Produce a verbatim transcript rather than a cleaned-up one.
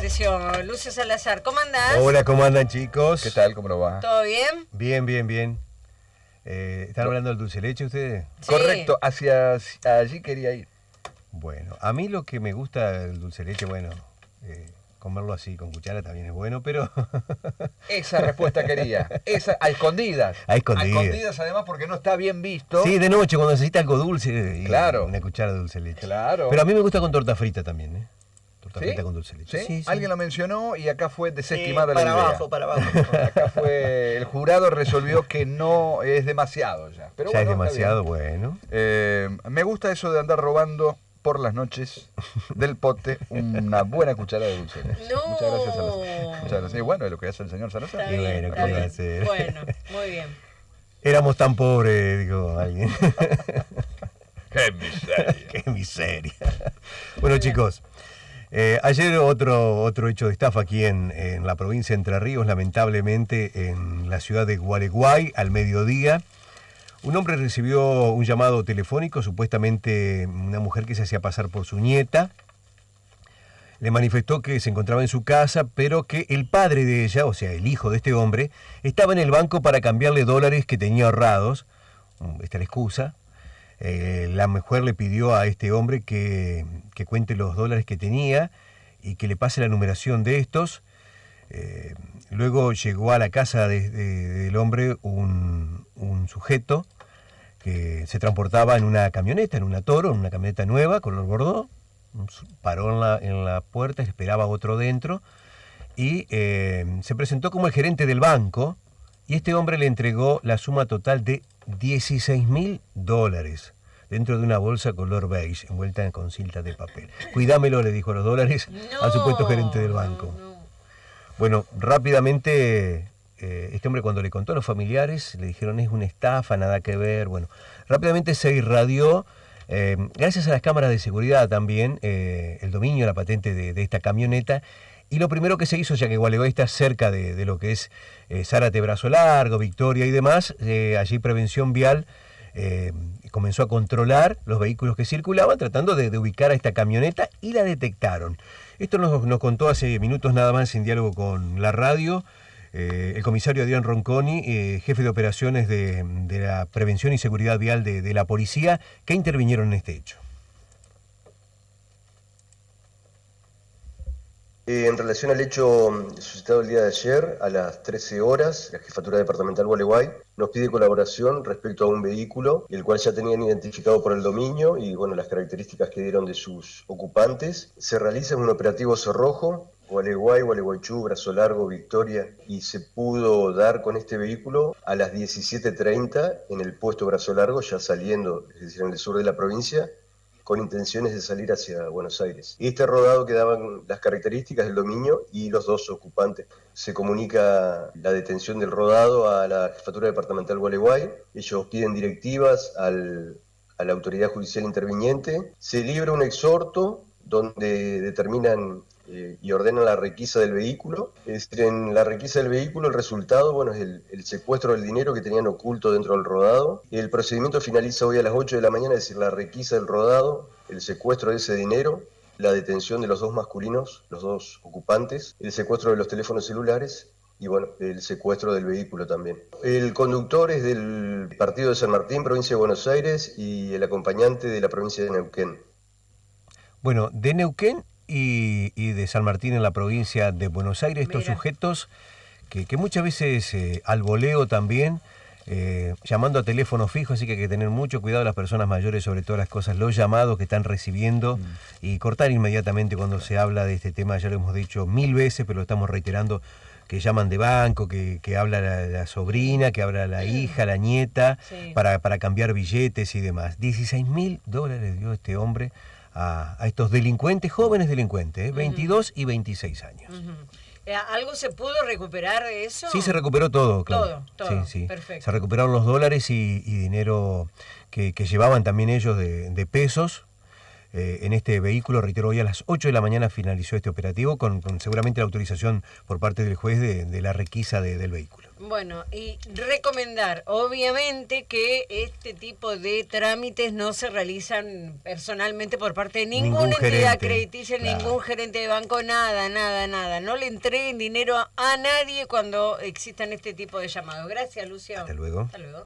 apareció Lucio Salazar. ¿Cómo andás? Hola, ¿cómo andan, chicos? ¿Qué tal? ¿Cómo lo va? ¿Todo bien? Bien, bien, bien. Eh, ¿Están No. hablando del dulce de leche ustedes? Sí. Correcto, hacia allí quería ir. Bueno, a mí lo que me gusta del dulce de leche, bueno, eh, comerlo así con cuchara también es bueno, pero... Esa respuesta quería. Esa, a escondidas. A escondidas. A escondidas, además, porque no está bien visto. Sí, de noche cuando necesita algo dulce y Claro. una cuchara de dulce de leche. Claro. Pero a mí me gusta con torta frita también, ¿eh? Torta ¿Sí? frita con dulce de leche. ¿Sí? Sí, sí. Alguien lo mencionó y acá fue Sí, desestimada para la idea. abajo, para abajo. Acá fue, el jurado resolvió que no es demasiado ya. Pero Ya bueno, es demasiado está bien. bueno. Eh, me gusta eso de andar robando por las noches del pote una buena cuchara de dulce de leche. No. Muchas gracias, Salazar. Muchas gracias. Y bueno, es lo que hace el señor Salazar. Está Y bien, bueno, está ¿qué bien. va a hacer? Bueno, muy bien. Éramos tan pobres, digo alguien. ¡Qué miseria! ¡Qué miseria! Bueno, chicos, eh, ayer otro, otro hecho de estafa aquí en, en la provincia de Entre Ríos, lamentablemente en la ciudad de Gualeguay, al mediodía. Un hombre recibió un llamado telefónico, supuestamente una mujer que se hacía pasar por su nieta. Le manifestó que se encontraba en su casa, pero que el padre de ella, o sea, el hijo de este hombre, estaba en el banco para cambiarle dólares que tenía ahorrados. Esta es la excusa. Eh, la mujer le pidió a este hombre que, que cuente los dólares que tenía y que le pase la numeración de estos. Eh, luego llegó a la casa de, de, del hombre un, un sujeto que se transportaba en una camioneta, en una Toro, en una camioneta nueva, color bordó. Paró en la, en la puerta, esperaba otro dentro y eh, se presentó como el gerente del banco y este hombre le entregó la suma total de dieciséis mil dólares dentro de una bolsa color beige envuelta con cinta de papel. Cuídamelo, le dijo, los dólares No, al supuesto gerente del banco. no, no. Bueno, rápidamente eh, este hombre cuando le contó a los familiares le dijeron es una estafa, nada que ver. Bueno, rápidamente se irradió. Eh, gracias a las cámaras de seguridad también, eh, el dominio, la patente de, de esta camioneta, y lo primero que se hizo, ya que Gualeguay está cerca de, de lo que es eh, Zárate, Brazo Largo, Victoria y demás, eh, allí Prevención Vial eh, comenzó a controlar los vehículos que circulaban, tratando de, de ubicar a esta camioneta, y la detectaron. Esto nos, nos contó hace minutos nada más en diálogo con la radio, Eh, el comisario Adrián Ronconi, eh, jefe de operaciones de, de la Prevención y Seguridad Vial de, de la Policía, que intervinieron en este hecho. Eh, en relación al hecho suscitado el día de ayer, a las trece horas, la Jefatura Departamental Gualeguay nos pide colaboración respecto a un vehículo, el cual ya tenían identificado por el dominio y bueno, las características que dieron de sus ocupantes. Se realiza un operativo cerrojo, Gualeguay, Gualeguaychú, Brazo Largo, Victoria, y se pudo dar con este vehículo a las diecisiete treinta en el puesto Brazo Largo, ya saliendo, es decir, en el sur de la provincia, con intenciones de salir hacia Buenos Aires. Y este rodado quedaban las características del dominio y los dos ocupantes. Se comunica la detención del rodado a la Jefatura Departamental Gualeguay, ellos piden directivas al, a la autoridad judicial interviniente, se libra un exhorto donde determinan eh, y ordenan la requisa del vehículo. Es decir, en la requisa del vehículo el resultado, bueno, es el, el secuestro del dinero que tenían oculto dentro del rodado. El procedimiento finaliza hoy a las ocho de la mañana, es decir, la requisa del rodado, el secuestro de ese dinero, la detención de los dos masculinos, los dos ocupantes, el secuestro de los teléfonos celulares y bueno, el secuestro del vehículo también. El conductor es del partido de San Martín, provincia de Buenos Aires, y el acompañante de la provincia de Neuquén. Bueno, de Neuquén y, y de San Martín en la provincia de Buenos Aires, estos Mira. sujetos que, que muchas veces eh, al voleo también, eh, llamando a teléfono fijo, así que hay que tener mucho cuidado las personas mayores, sobre todas las cosas, los llamados que están recibiendo, mm. y cortar inmediatamente cuando se habla de este tema. Ya lo hemos dicho mil veces, pero lo estamos reiterando, que llaman de banco, que, que habla la, la sobrina, que habla la hija, la nieta, Sí. para, para cambiar billetes y demás. dieciséis mil dólares dio este hombre a, a estos delincuentes, jóvenes delincuentes, ¿eh? veintidós y veintiséis años. Uh-huh. Eh, ¿Algo se pudo recuperar de eso? Sí, se recuperó todo, claro. Todo, todo, Sí, sí. perfecto. Se recuperaron los dólares y, y dinero que, que llevaban también ellos de, de pesos. eh, en este vehículo. Reitero, hoy a las ocho de la mañana finalizó este operativo con, con seguramente la autorización por parte del juez de, de la requisa de, del vehículo. Bueno, y recomendar, obviamente, que este tipo de trámites no se realizan personalmente por parte de ninguna Ningún entidad gerente, crediticia, claro. ningún gerente de banco, nada, nada, nada. No le entreguen dinero a, a nadie cuando existan este tipo de llamados. Gracias, Lucio. Hasta luego. Hasta luego.